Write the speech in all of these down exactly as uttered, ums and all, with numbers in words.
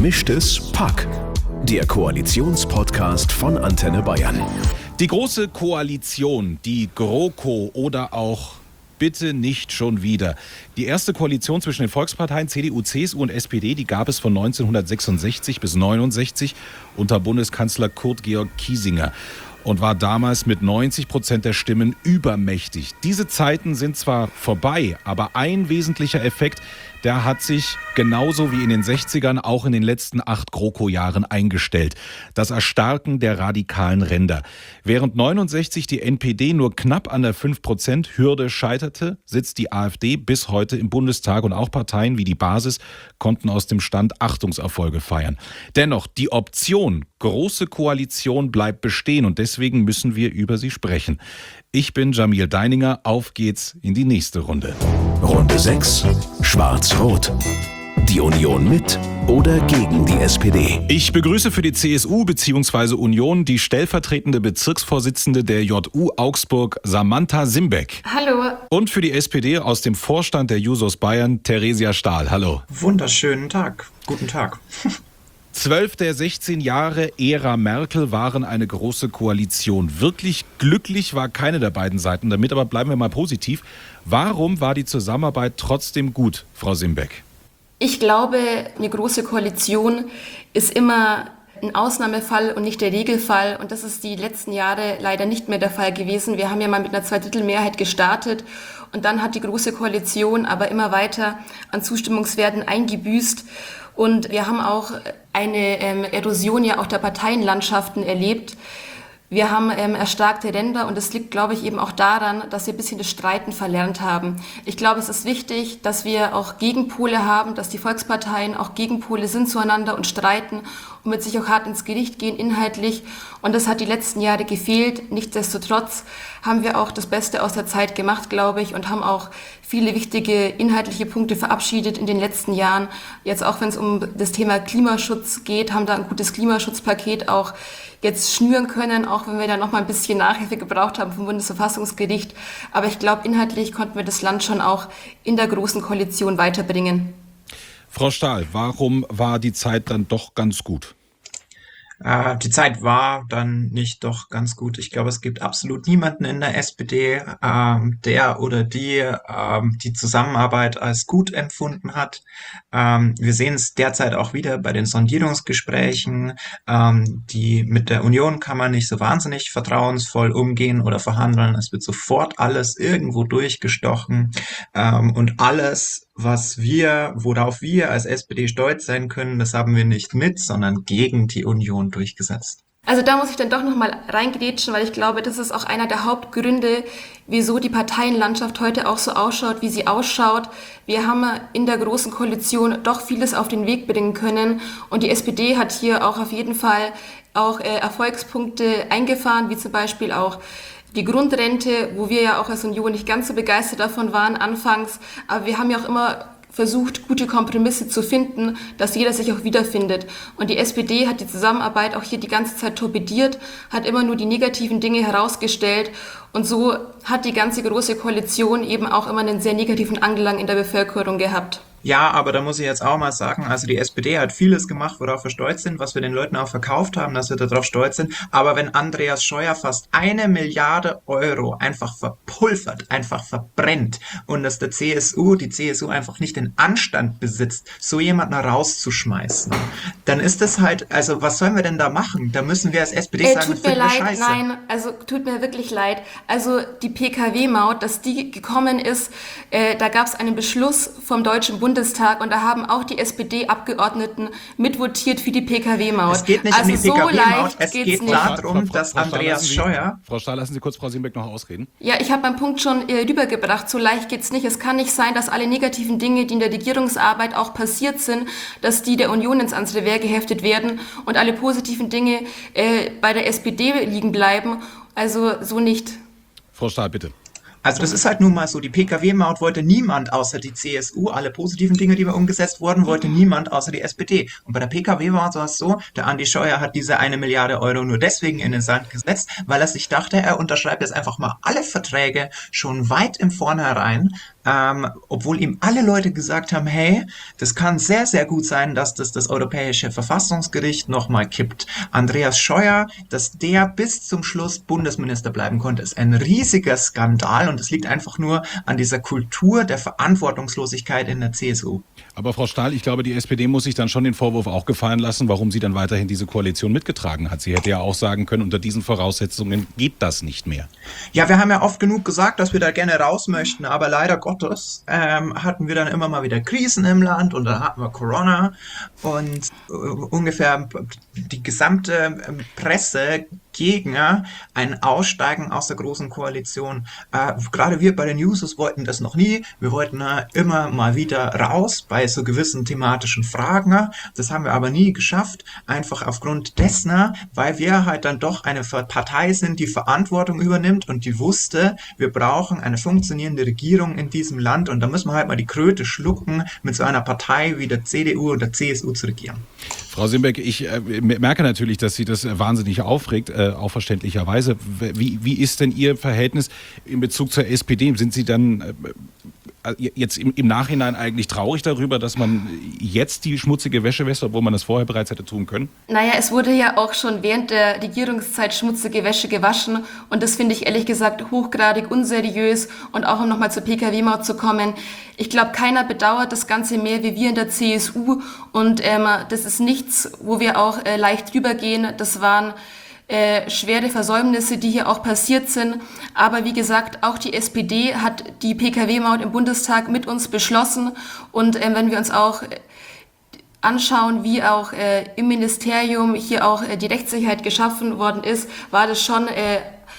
Gemischtes Pack. Der Koalitionspodcast von Antenne Bayern. Die Große Koalition, die GroKo oder auch bitte nicht schon wieder. Die erste Koalition zwischen den Volksparteien C D U, C S U und S P D, die gab es von neunzehnhundertsechsundsechzig bis neunundsechzig unter Bundeskanzler Kurt Georg Kiesinger und war damals mit neunzig Prozent der Stimmen übermächtig. Diese Zeiten sind zwar vorbei, aber ein wesentlicher Effekt, der hat sich genauso wie in den sechzigern auch in den letzten acht GroKo-Jahren eingestellt. Das Erstarken der radikalen Ränder. Während neunundsechzig die N P D nur knapp an der fünf Prozent Hürde scheiterte, sitzt die AfD bis heute im Bundestag und auch Parteien wie die Basis konnten aus dem Stand Achtungserfolge feiern. Dennoch, die Option Große Koalition bleibt bestehen und deswegen müssen wir über sie sprechen. Ich bin Jamil Deininger, auf geht's in die nächste Runde. Runde sechs. Schwarz-Rot. Die Union mit oder gegen die S P D? Ich begrüße für die C S U bzw. Union die stellvertretende Bezirksvorsitzende der J U Augsburg, Samantha Simbeck. Hallo. Und für die S P D aus dem Vorstand der Jusos Bayern, Theresia Stahl. Hallo. Wunderschönen Tag. Guten Tag. Zwölf der sechzehn Jahre Ära Merkel waren eine große Koalition. Wirklich glücklich war keine der beiden Seiten damit, aber bleiben wir mal positiv. Warum war die Zusammenarbeit trotzdem gut, Frau Simbeck? Ich glaube, eine große Koalition ist immer ein Ausnahmefall und nicht der Regelfall. Und das ist die letzten Jahre leider nicht mehr der Fall gewesen. Wir haben ja mal mit einer Zweidrittelmehrheit gestartet und dann hat die große Koalition aber immer weiter an Zustimmungswerten eingebüßt. Und wir haben auch eine ähm, Erosion ja auch der Parteienlandschaften erlebt. Wir haben ähm, erstarkte Ränder und das liegt, glaube ich, eben auch daran, dass wir ein bisschen das Streiten verlernt haben. Ich glaube, es ist wichtig, dass wir auch Gegenpole haben, dass die Volksparteien auch Gegenpole sind zueinander und streiten und mit sich auch hart ins Gericht gehen, inhaltlich. Und das hat die letzten Jahre gefehlt. Nichtsdestotrotz haben wir auch das Beste aus der Zeit gemacht, glaube ich, und haben auch viele wichtige inhaltliche Punkte verabschiedet in den letzten Jahren. Jetzt auch, wenn es um das Thema Klimaschutz geht, haben da ein gutes Klimaschutzpaket auch jetzt schnüren können, auch wenn wir da noch mal ein bisschen Nachhilfe gebraucht haben vom Bundesverfassungsgericht. Aber ich glaube, inhaltlich konnten wir das Land schon auch in der Großen Koalition weiterbringen. Frau Stahl, warum war die Zeit dann doch ganz gut? Äh, die Zeit war dann nicht doch ganz gut. Ich glaube, es gibt absolut niemanden in der S P D, ähm, der oder die ähm, die Zusammenarbeit als gut empfunden hat. Ähm, wir sehen es derzeit auch wieder bei den Sondierungsgesprächen. Ähm, die mit der Union kann man nicht so wahnsinnig vertrauensvoll umgehen oder verhandeln. Es wird sofort alles irgendwo durchgestochen ähm, und alles, was wir, worauf wir als S P D stolz sein können, das haben wir nicht mit, sondern gegen die Union durchgesetzt. Also da muss ich dann doch nochmal reingrätschen, weil ich glaube, das ist auch einer der Hauptgründe, wieso die Parteienlandschaft heute auch so ausschaut, wie sie ausschaut. Wir haben in der Großen Koalition doch vieles auf den Weg bringen können und die S P D hat hier auch auf jeden Fall auch äh, Erfolgspunkte eingefahren, wie zum Beispiel auch die Grundrente, wo wir ja auch als Union nicht ganz so begeistert davon waren anfangs, aber wir haben ja auch immer versucht, gute Kompromisse zu finden, dass jeder sich auch wiederfindet. Und die S P D hat die Zusammenarbeit auch hier die ganze Zeit torpediert, hat immer nur die negativen Dinge herausgestellt und so hat die ganze Große Koalition eben auch immer einen sehr negativen Anklang in der Bevölkerung gehabt. Ja, aber da muss ich jetzt auch mal sagen, also die S P D hat vieles gemacht, worauf wir stolz sind, was wir den Leuten auch verkauft haben, dass wir darauf stolz sind. Aber wenn Andreas Scheuer fast eine Milliarde Euro einfach verpulvert, einfach verbrennt und dass der C S U, die C S U einfach nicht den Anstand besitzt, so jemanden rauszuschmeißen, dann ist das halt, also was sollen wir denn da machen? Da müssen wir als S P D äh, sagen, tut das mir finden wir leid, scheiße. nein, also tut mir wirklich leid. Also die P K W-Maut, dass die gekommen ist, äh, da gab es einen Beschluss vom Deutschen Bundestag Bundestag und da haben auch die S P D-Abgeordneten mitvotiert für die P K W-Maut. Es geht nicht also um die P K W-Maut, so es geht nicht. darum, Frau, dass Frau Stahl, Andreas Sie, Scheuer... Frau Stahl, lassen Sie kurz Frau Simbeck noch ausreden. Ja, ich habe meinen Punkt schon äh, rübergebracht, so leicht geht's nicht. Es kann nicht sein, dass alle negativen Dinge, die in der Regierungsarbeit auch passiert sind, dass die der Union ins ans Revers geheftet werden und alle positiven Dinge äh, bei der S P D liegen bleiben. Also so nicht. Frau Stahl, bitte. Also das ist halt nun mal so, die P K W-Maut wollte niemand außer die C S U, alle positiven Dinge, die wir umgesetzt wurden, wollte niemand außer die S P D. Und bei der P K W-Maut war es so, der Andi Scheuer hat diese eine Milliarde Euro nur deswegen in den Sand gesetzt, weil er sich dachte, er unterschreibt jetzt einfach mal alle Verträge schon weit im Vornherein, ähm, obwohl ihm alle Leute gesagt haben, hey, das kann sehr, sehr gut sein, dass das das Europäische Verfassungsgericht nochmal kippt. Andreas Scheuer, dass der bis zum Schluss Bundesminister bleiben konnte, ist ein riesiger Skandal und es liegt einfach nur an dieser Kultur der Verantwortungslosigkeit in der C S U. Aber Frau Stahl, ich glaube, die S P D muss sich dann schon den Vorwurf auch gefallen lassen, warum sie dann weiterhin diese Koalition mitgetragen hat. Sie hätte ja auch sagen können, unter diesen Voraussetzungen geht das nicht mehr. Ja, wir haben ja oft genug gesagt, dass wir da gerne raus möchten, aber leider Gottes ähm, hatten wir dann immer mal wieder Krisen im Land und dann hatten wir Corona und äh, ungefähr die gesamte äh, Presse gegen ein Aussteigen aus der Großen Koalition. Äh, gerade wir bei den Users wollten das noch nie. Wir wollten äh, immer mal wieder raus bei so gewissen thematischen Fragen. Das haben wir aber nie geschafft, einfach aufgrund dessen, weil wir halt dann doch eine Partei sind, die Verantwortung übernimmt und die wusste, wir brauchen eine funktionierende Regierung in diesem Land und da müssen wir halt mal die Kröte schlucken, mit so einer Partei wie der C D U und der C S U zu regieren. Frau Simbeck, ich äh, merke natürlich, dass Sie das äh, wahnsinnig aufregt, äh, auch verständlicherweise. Wie, wie ist denn Ihr Verhältnis in Bezug zur S P D? Sind Sie dann äh, jetzt im, im Nachhinein eigentlich traurig darüber, dass man jetzt die schmutzige Wäsche wäscht, obwohl man das vorher bereits hätte tun können? Naja, es wurde ja auch schon während der Regierungszeit schmutzige Wäsche gewaschen und das finde ich ehrlich gesagt hochgradig unseriös und auch um nochmal zur P K W-Maut zu kommen. Ich glaube, keiner bedauert das Ganze mehr wie wir in der C S U und ähm, das ist nichts, wo wir auch äh, leicht drüber gehen. Das waren äh, schwere Versäumnisse, die hier auch passiert sind. Aber wie gesagt, auch die S P D hat die P K W-Maut im Bundestag mit uns beschlossen und äh, wenn wir uns auch äh, anschauen, wie auch äh, im Ministerium hier auch äh, die Rechtssicherheit geschaffen worden ist, war das schon äh,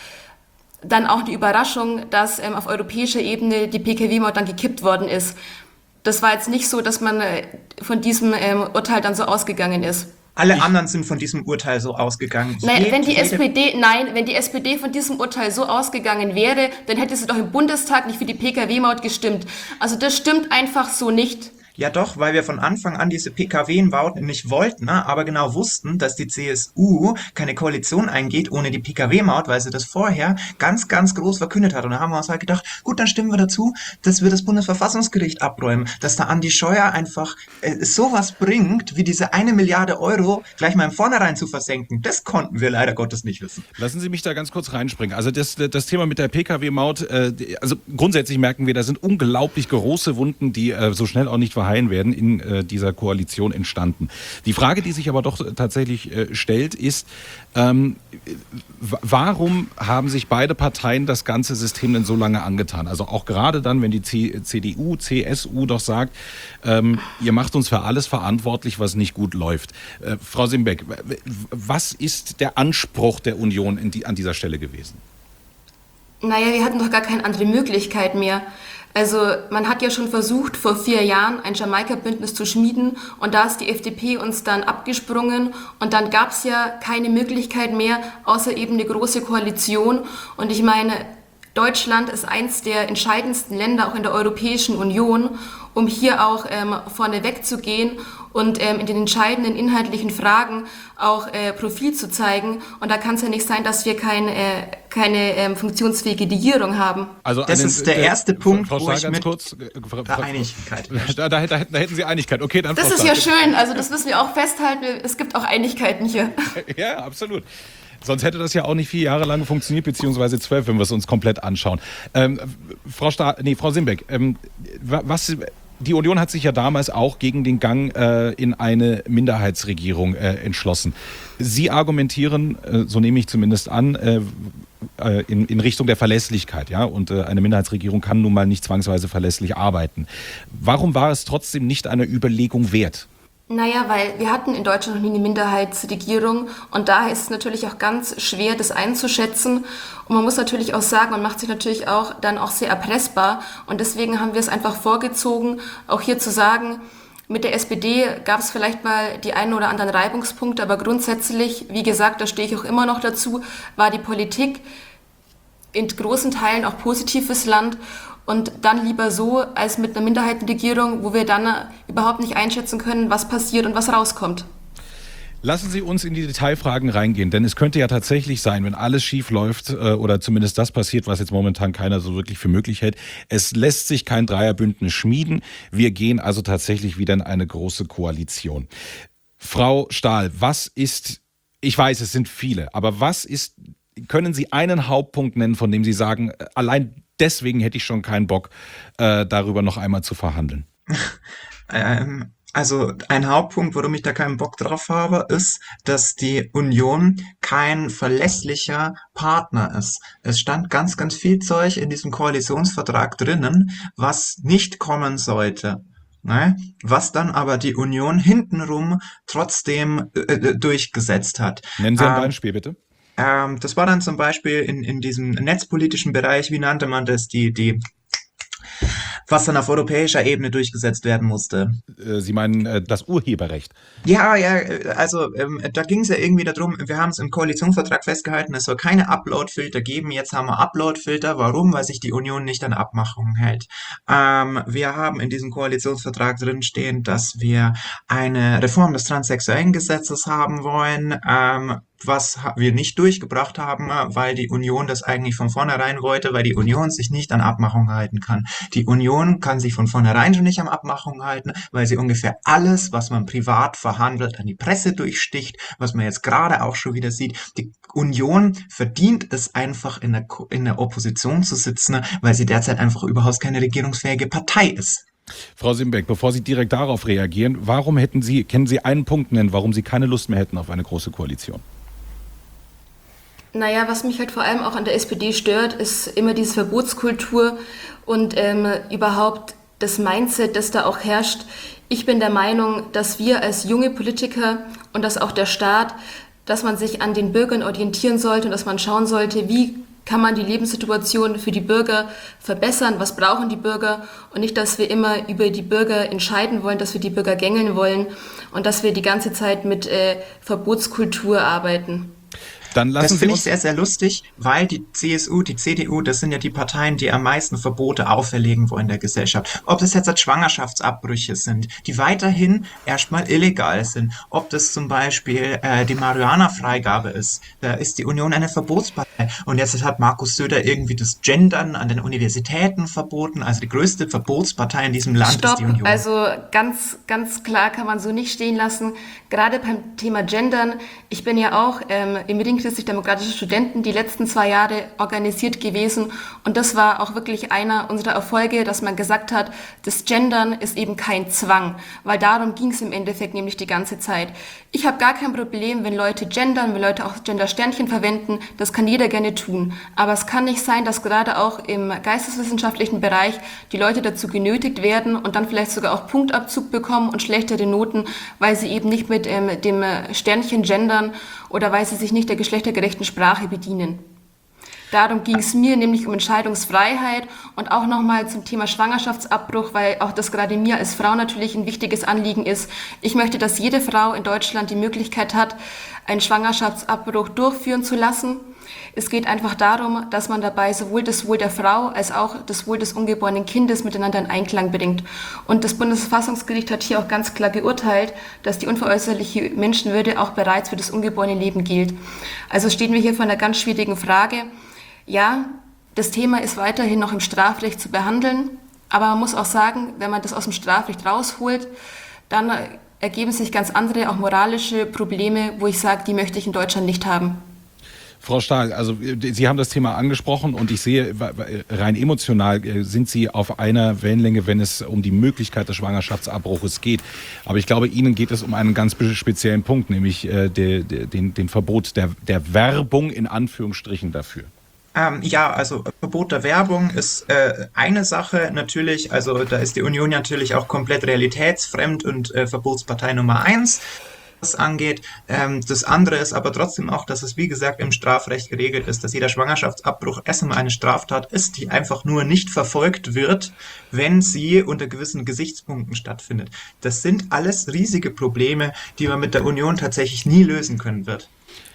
dann auch die Überraschung, dass ähm, auf europäischer Ebene die P K W-Maut dann gekippt worden ist. Das war jetzt nicht so, dass man äh, von diesem ähm, Urteil dann so ausgegangen ist. Alle anderen sind von diesem Urteil so ausgegangen. Nein, wenn die S P D, nein, wenn die S P D von diesem Urteil so ausgegangen wäre, dann hätte sie doch im Bundestag nicht für die P K W-Maut gestimmt. Also das stimmt einfach so nicht. Ja doch, weil wir von Anfang an diese P K W-Maut nicht wollten, ne, aber genau wussten, dass die C S U keine Koalition eingeht ohne die P K W-Maut, weil sie das vorher ganz, ganz groß verkündet hat. Und da haben wir uns halt gedacht, gut, dann stimmen wir dazu, dass wir das Bundesverfassungsgericht abräumen, dass da Andi Scheuer einfach äh, sowas bringt, wie diese eine Milliarde Euro gleich mal im Vornherein zu versenken. Das konnten wir leider Gottes nicht wissen. Lassen Sie mich da ganz kurz reinspringen. Also das, das Thema mit der P K W-Maut, äh, also grundsätzlich merken wir, da sind unglaublich große Wunden, die äh, so schnell auch nicht verheilen werden, in äh, dieser Koalition entstanden. Die Frage, die sich aber doch tatsächlich äh, stellt, ist, ähm, w- warum haben sich beide Parteien das ganze System denn so lange angetan? Also auch gerade dann, wenn die C- CDU, C S U doch sagt, ähm, ihr macht uns für alles verantwortlich, was nicht gut läuft. Äh, Frau Simbeck, w- was ist der Anspruch der Union in die, an dieser Stelle gewesen? Naja, wir hatten doch gar keine andere Möglichkeit mehr. Also man hat ja schon versucht, vor vier Jahren ein Jamaika-Bündnis zu schmieden und da ist die F D P uns dann abgesprungen und dann gab es ja keine Möglichkeit mehr, außer eben eine große Koalition. Und ich meine, Deutschland ist eins der entscheidendsten Länder auch in der Europäischen Union, um hier auch ähm, vorne wegzugehen und ähm, in den entscheidenden inhaltlichen Fragen auch äh, Profil zu zeigen. Und da kann es ja nicht sein, dass wir kein, äh, keine ähm, funktionsfähige Regierung haben. Also das einen, ist der äh, erste Punkt, Frau wo Stahl, ich ganz mit kurz, äh, Frau, der Einigkeit. Da, da, da, da hätten Sie Einigkeit. Okay, dann Das Frau ist Stahl. ja schön, also das müssen wir auch festhalten. Es gibt auch Einigkeiten hier. Ja, absolut. Sonst hätte das ja auch nicht vier Jahre lang funktioniert, beziehungsweise zwölf, wenn wir es uns komplett anschauen. Ähm, Frau Sta- nee, Frau Simbeck, ähm, was, die Union hat sich ja damals auch gegen den Gang äh, in eine Minderheitsregierung äh, entschlossen. Sie argumentieren, äh, so nehme ich zumindest an, äh, äh, in, in Richtung der Verlässlichkeit, ja, und äh, eine Minderheitsregierung kann nun mal nicht zwangsweise verlässlich arbeiten. Warum war es trotzdem nicht einer Überlegung wert? Naja, weil wir hatten in Deutschland noch nie eine Minderheitsregierung und daher ist es natürlich auch ganz schwer, das einzuschätzen. Und man muss natürlich auch sagen, man macht sich natürlich auch dann auch sehr erpressbar und deswegen haben wir es einfach vorgezogen, auch hier zu sagen, mit der S P D gab es vielleicht mal die einen oder anderen Reibungspunkte, aber grundsätzlich, wie gesagt, da stehe ich auch immer noch dazu, war die Politik in großen Teilen auch positiv fürs Land. Und dann lieber so, als mit einer Minderheitenregierung, wo wir dann überhaupt nicht einschätzen können, was passiert und was rauskommt. Lassen Sie uns in die Detailfragen reingehen, denn es könnte ja tatsächlich sein, wenn alles schief läuft äh, oder zumindest das passiert, was jetzt momentan keiner so wirklich für möglich hält. Es lässt sich kein Dreierbündnis schmieden. Wir gehen also tatsächlich wieder in eine große Koalition. Frau Stahl, was ist, ich weiß, es sind viele, aber was ist, können Sie einen Hauptpunkt nennen, von dem Sie sagen, allein deswegen hätte ich schon keinen Bock, äh, darüber noch einmal zu verhandeln? Ähm, also ein Hauptpunkt, warum ich da keinen Bock drauf habe, ist, dass die Union kein verlässlicher Partner ist. Es stand ganz, ganz viel Zeug in diesem Koalitionsvertrag drinnen, was nicht kommen sollte. Ne? Was dann aber die Union hintenrum trotzdem äh, durchgesetzt hat. Nennen Sie ein Ähm, Beispiel, bitte. ähm, das war dann zum Beispiel in, in diesem netzpolitischen Bereich, wie nannte man das, die, die was dann auf europäischer Ebene durchgesetzt werden musste. Äh, Sie meinen äh, das Urheberrecht. Ja, ja, also ähm, da ging es ja irgendwie darum, wir haben es im Koalitionsvertrag festgehalten, es soll keine Upload-Filter geben. Jetzt haben wir Upload-Filter. Warum? Weil sich die Union nicht an Abmachungen hält. Ähm, wir haben in diesem Koalitionsvertrag drinstehen, dass wir eine Reform des transsexuellen Gesetzes haben wollen, ähm, was wir nicht durchgebracht haben, weil die Union das eigentlich von vornherein wollte, weil die Union sich nicht an Abmachungen halten kann. Die Union kann sich von vornherein schon nicht an Abmachungen halten, weil sie ungefähr alles, was man privat verhandelt, an die Presse durchsticht, was man jetzt gerade auch schon wieder sieht. Die Union verdient es einfach, in der, in der Opposition zu sitzen, weil sie derzeit einfach überhaupt keine regierungsfähige Partei ist. Frau Simbeck, bevor Sie direkt darauf reagieren, warum hätten Sie, können Sie einen Punkt nennen, warum Sie keine Lust mehr hätten auf eine große Koalition? Naja, was mich halt vor allem auch an der S P D stört, ist immer diese Verbotskultur und ähm, überhaupt das Mindset, das da auch herrscht. Ich bin der Meinung, dass wir als junge Politiker und dass auch der Staat, dass man sich an den Bürgern orientieren sollte und dass man schauen sollte, wie kann man die Lebenssituation für die Bürger verbessern, was brauchen die Bürger und nicht, dass wir immer über die Bürger entscheiden wollen, dass wir die Bürger gängeln wollen und dass wir die ganze Zeit mit äh, Verbotskultur arbeiten. Dann lassen Das Sie finde ich uns sehr, sehr lustig, weil die C S U, die C D U, das sind ja die Parteien, die am meisten Verbote auferlegen wollen in der Gesellschaft. Ob das jetzt als Schwangerschaftsabbrüche sind, die weiterhin erstmal illegal sind, ob das zum Beispiel äh, die Marihuana-Freigabe ist, da ist die Union eine Verbotspartei. Und jetzt hat Markus Söder irgendwie das Gendern an den Universitäten verboten, also die größte Verbotspartei in diesem Land Stopp, ist die Union. also ganz, ganz klar kann man so nicht stehen lassen. Gerade beim Thema Gendern, ich bin ja auch ähm, im Ring christlich-demokratische Studenten die letzten zwei Jahre organisiert gewesen und das war auch wirklich einer unserer Erfolge, dass man gesagt hat, das Gendern ist eben kein Zwang, weil darum ging es im Endeffekt nämlich die ganze Zeit. Ich habe gar kein Problem, wenn Leute gendern, wenn Leute auch Gender-Sternchen verwenden, das kann jeder gerne tun, aber es kann nicht sein, dass gerade auch im geisteswissenschaftlichen Bereich die Leute dazu genötigt werden und dann vielleicht sogar auch Punktabzug bekommen und schlechtere Noten, weil sie eben nicht mit ähm, dem Sternchen gendern oder weil sie sich nicht der geschlechtergerechten Sprache bedienen. Darum ging es mir nämlich um Entscheidungsfreiheit und auch nochmal zum Thema Schwangerschaftsabbruch, weil auch das gerade mir als Frau natürlich ein wichtiges Anliegen ist. Ich möchte, dass jede Frau in Deutschland die Möglichkeit hat, einen Schwangerschaftsabbruch durchführen zu lassen. Es geht einfach darum, dass man dabei sowohl das Wohl der Frau als auch das Wohl des ungeborenen Kindes miteinander in Einklang bringt. Und das Bundesverfassungsgericht hat hier auch ganz klar geurteilt, dass die unveräußerliche Menschenwürde auch bereits für das ungeborene Leben gilt. Also stehen wir hier vor einer ganz schwierigen Frage. Ja, das Thema ist weiterhin noch im Strafrecht zu behandeln, aber man muss auch sagen, wenn man das aus dem Strafrecht rausholt, dann ergeben sich ganz andere, auch moralische Probleme, wo ich sage, die möchte ich in Deutschland nicht haben. Frau Stahl, also Sie haben das Thema angesprochen und ich sehe, rein emotional sind Sie auf einer Wellenlänge, wenn es um die Möglichkeit des Schwangerschaftsabbruches geht. Aber ich glaube, Ihnen geht es um einen ganz speziellen Punkt, nämlich äh, de, de, den, den Verbot der, der Werbung in Anführungsstrichen dafür. Ähm, ja, also Verbot der Werbung ist äh, eine Sache natürlich, also da ist die Union natürlich auch komplett realitätsfremd und äh, Verbotspartei Nummer eins. Das angeht. Ähm, das andere ist aber trotzdem auch, dass es wie gesagt im Strafrecht geregelt ist, dass jeder Schwangerschaftsabbruch erst einmal eine Straftat ist, die einfach nur nicht verfolgt wird, wenn sie unter gewissen Gesichtspunkten stattfindet. Das sind alles riesige Probleme, die man mit der Union tatsächlich nie lösen können wird.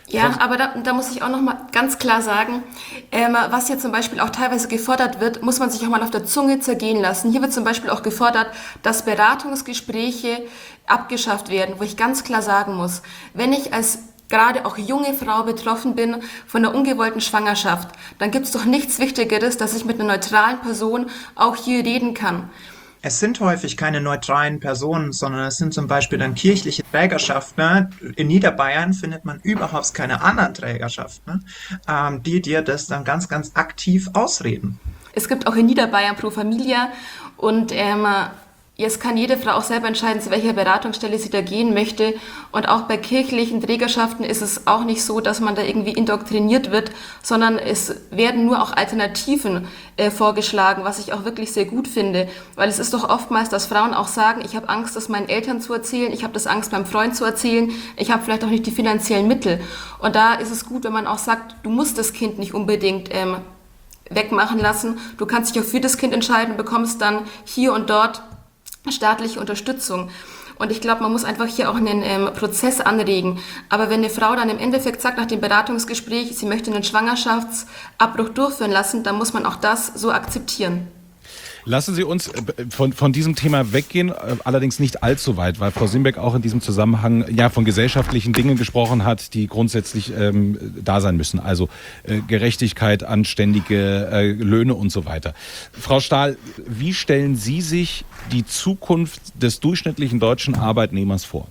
Ja, aber da, da muss ich auch noch mal ganz klar sagen, ähm, was hier zum Beispiel auch teilweise gefordert wird, muss man sich auch mal auf der Zunge zergehen lassen. Hier wird zum Beispiel auch gefordert, dass Beratungsgespräche abgeschafft werden, wo ich ganz klar sagen muss, wenn ich als gerade auch junge Frau betroffen bin von einer ungewollten Schwangerschaft, dann gibt es doch nichts Wichtigeres, dass ich mit einer neutralen Person auch hier reden kann. Es sind häufig keine neutralen Personen, sondern es sind zum Beispiel dann kirchliche Trägerschaften. In Niederbayern findet man überhaupt keine anderen Trägerschaften, ähm, die dir das dann ganz, ganz aktiv ausreden. Es gibt auch in Niederbayern Pro Familia und ähm, jetzt kann jede Frau auch selber entscheiden, zu welcher Beratungsstelle sie da gehen möchte. Und auch bei kirchlichen Trägerschaften ist es auch nicht so, dass man da irgendwie indoktriniert wird, sondern es werden nur auch Alternativen äh, vorgeschlagen, was ich auch wirklich sehr gut finde. Weil es ist doch oftmals, dass Frauen auch sagen, ich habe Angst, das meinen Eltern zu erzählen, ich habe das Angst, meinem Freund zu erzählen, ich habe vielleicht auch nicht die finanziellen Mittel. Und da ist es gut, wenn man auch sagt, du musst das Kind nicht unbedingt ähm, wegmachen lassen. Du kannst dich auch für das Kind entscheiden, bekommst dann hier und dort staatliche Unterstützung. Und ich glaube, man muss einfach hier auch einen ähm, Prozess anregen. Aber wenn eine Frau dann im Endeffekt sagt nach dem Beratungsgespräch, sie möchte einen Schwangerschaftsabbruch durchführen lassen, dann muss man auch das so akzeptieren. Lassen Sie uns von, von diesem Thema weggehen, allerdings nicht allzu weit, weil Frau Simbeck auch in diesem Zusammenhang ja von gesellschaftlichen Dingen gesprochen hat, die grundsätzlich ähm, da sein müssen. Also äh, Gerechtigkeit, anständige äh, Löhne und so weiter. Frau Stahl, wie stellen Sie sich die Zukunft des durchschnittlichen deutschen Arbeitnehmers vor?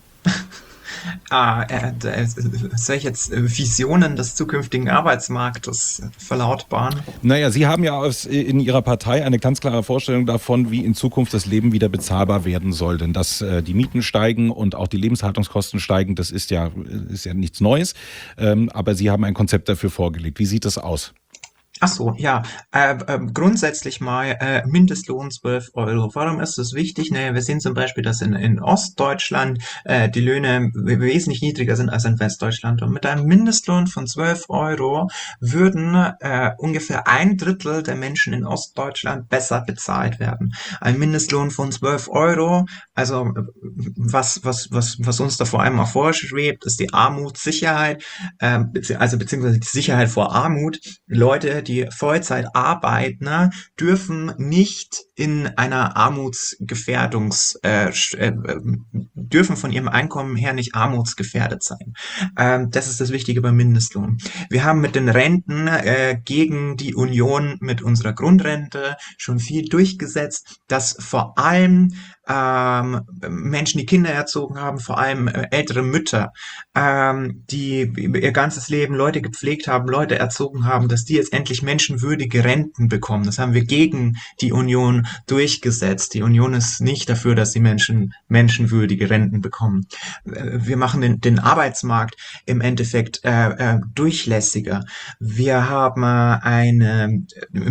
Ah, äh, äh, soll ich jetzt Visionen des zukünftigen Arbeitsmarktes verlautbaren? Naja, Sie haben ja aus, in Ihrer Partei eine ganz klare Vorstellung davon, wie in Zukunft das Leben wieder bezahlbar werden soll. Denn dass äh, die Mieten steigen und auch die Lebenshaltungskosten steigen, das ist ja, ist ja nichts Neues. Ähm, aber Sie haben ein Konzept dafür vorgelegt. Wie sieht das aus? Ach so, ja, äh, äh, grundsätzlich mal äh, Mindestlohn zwölf Euro. Warum ist das wichtig? Naja, wir sehen zum Beispiel, dass in, in Ostdeutschland äh, die Löhne wesentlich niedriger sind als in Westdeutschland. Und mit einem Mindestlohn von zwölf Euro würden äh, ungefähr ein Drittel der Menschen in Ostdeutschland besser bezahlt werden. Ein Mindestlohn von zwölf Euro, also was, was, was, was uns da vor allem auch vorschwebt, ist die Armutssicherheit, äh, bezieh- also beziehungsweise die Sicherheit vor Armut. Leute, die Vollzeit arbeiten, ne, dürfen nicht in einer Armutsgefährdungs, äh, äh, dürfen von ihrem Einkommen her nicht armutsgefährdet sein. Ähm, das ist das Wichtige beim Mindestlohn. Wir haben mit den Renten äh, gegen die Union mit unserer Grundrente schon viel durchgesetzt, dass vor allem ähm, Menschen, die Kinder erzogen haben, vor allem äh, ältere Mütter, ähm, die ihr ganzes Leben Leute gepflegt haben, Leute erzogen haben, dass die jetzt endlich menschenwürdige Renten bekommen. Das haben wir gegen die Union durchgesetzt. Die Union ist nicht dafür, dass die Menschen menschenwürdige Renten bekommen. Äh, Wir machen den, den Arbeitsmarkt im Endeffekt äh, äh, durchlässiger. Wir haben äh, eine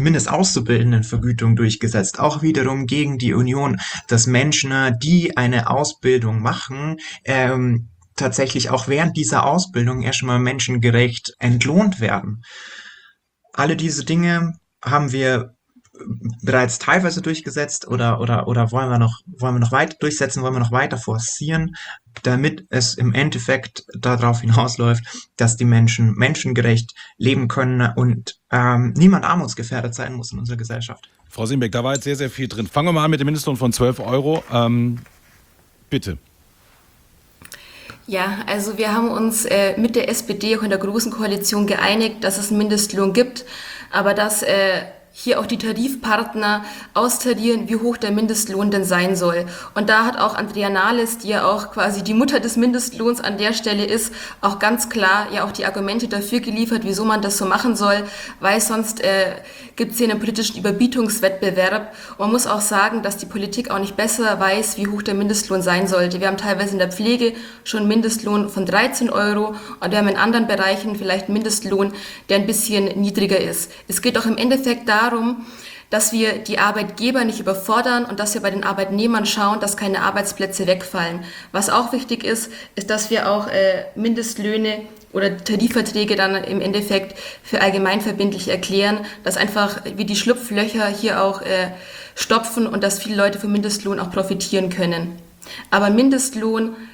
Mindestauszubildendenvergütung durchgesetzt, auch wiederum gegen die Union, dass Menschen, die eine Ausbildung machen, ähm, tatsächlich auch während dieser Ausbildung erstmal menschengerecht entlohnt werden. Alle diese Dinge haben wir bereits teilweise durchgesetzt oder oder oder wollen wir noch wollen wir noch weiter durchsetzen, wollen wir noch weiter forcieren, damit es im Endeffekt darauf hinausläuft, dass die Menschen menschengerecht leben können und ähm, niemand armutsgefährdet sein muss in unserer Gesellschaft. Frau Simbeck, da war jetzt sehr, sehr viel drin. Fangen wir mal an mit dem Mindestlohn von zwölf Euro. Ähm, bitte. Ja, also wir haben uns äh, mit der S P D auch in der Großen Koalition geeinigt, dass es einen Mindestlohn gibt, aber dass äh, hier auch die Tarifpartner austarieren, wie hoch der Mindestlohn denn sein soll. Und da hat auch Andrea Nahles, die ja auch quasi die Mutter des Mindestlohns an der Stelle ist, auch ganz klar ja auch die Argumente dafür geliefert, wieso man das so machen soll, weil sonst äh, gibt es hier einen politischen Überbietungswettbewerb. Und man muss auch sagen, dass die Politik auch nicht besser weiß, wie hoch der Mindestlohn sein sollte. Wir haben teilweise in der Pflege schon einen Mindestlohn von dreizehn Euro und wir haben in anderen Bereichen vielleicht einen Mindestlohn, der ein bisschen niedriger ist. Es geht auch im Endeffekt darum, darum, dass wir die Arbeitgeber nicht überfordern und dass wir bei den Arbeitnehmern schauen, dass keine Arbeitsplätze wegfallen. Was auch wichtig ist, ist, dass wir auch äh, Mindestlöhne oder Tarifverträge dann im Endeffekt für allgemeinverbindlich erklären, dass einfach wir die Schlupflöcher hier auch äh, stopfen und dass viele Leute vom Mindestlohn auch profitieren können. Aber Mindestlohn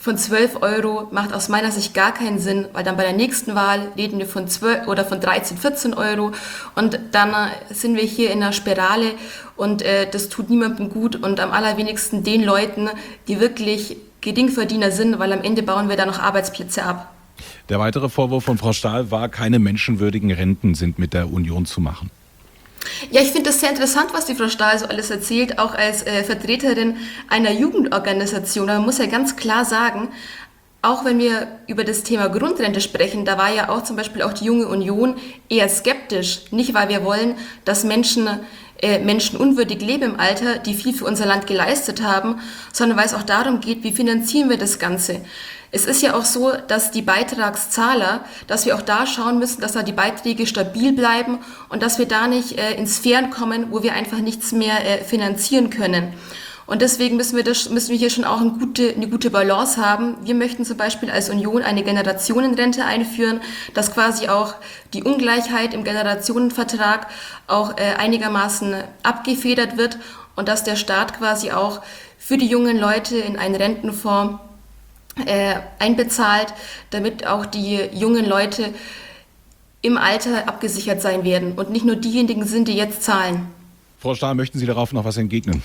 von zwölf Euro macht aus meiner Sicht gar keinen Sinn, weil dann bei der nächsten Wahl reden wir von zwölf oder von dreizehn, vierzehn Euro und dann äh, sind wir hier in einer Spirale und äh, das tut niemandem gut und am allerwenigsten den Leuten, die wirklich Geringverdiener sind, weil am Ende bauen wir da noch Arbeitsplätze ab. Der weitere Vorwurf von Frau Stahl war, keine menschenwürdigen Renten sind mit der Union zu machen. Ja, ich finde es sehr interessant, was die Frau Stahl so alles erzählt, auch als äh, Vertreterin einer Jugendorganisation. Aber man muss ja ganz klar sagen, auch wenn wir über das Thema Grundrente sprechen, da war ja auch zum Beispiel auch die Junge Union eher skeptisch. Nicht, weil wir wollen, dass Menschen, äh, Menschen unwürdig leben im Alter, die viel für unser Land geleistet haben, sondern weil es auch darum geht, wie finanzieren wir das Ganze. Es ist ja auch so, dass die Beitragszahler, dass wir auch da schauen müssen, dass da die Beiträge stabil bleiben und dass wir da nicht äh, in Sphären kommen, wo wir einfach nichts mehr äh, finanzieren können. Und deswegen müssen wir, das, müssen wir hier schon auch eine gute, eine gute Balance haben. Wir möchten zum Beispiel als Union eine Generationenrente einführen, dass quasi auch die Ungleichheit im Generationenvertrag auch äh, einigermaßen abgefedert wird und dass der Staat quasi auch für die jungen Leute in einen Rentenfonds Äh, einbezahlt, damit auch die jungen Leute im Alter abgesichert sein werden und nicht nur diejenigen sind, die jetzt zahlen. Frau Stahl, möchten Sie darauf noch was entgegnen?